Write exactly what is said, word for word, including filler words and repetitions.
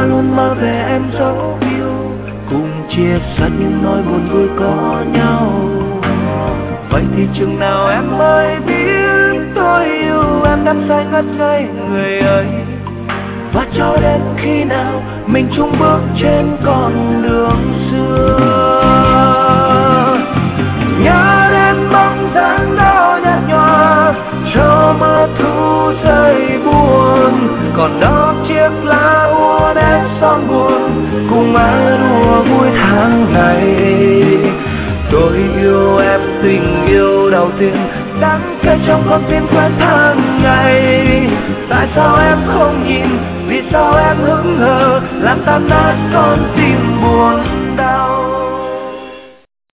luôn mơ về em dấu yêu, cùng chia sẻ những nỗi buồn vui có nhau. Vậy thì chừng nào em mới biết tôi yêu em đắm say ngất ngây người ấy, và cho đến khi nào mình chung bước trên con đường xưa. Nhớ đến bóng dáng đó nhạt nhòa cho mưa thu rơi buồn, còn đó chiếc lá úa nét son buồn cùng ai đùa vui tháng ngày. Tôi yêu em tình yêu đầu tiên đắng cay trong con tim quen tháng ngày. Tại sao em không nhìn, vì sao em hững hờ làm tan nát con tim buồn đau.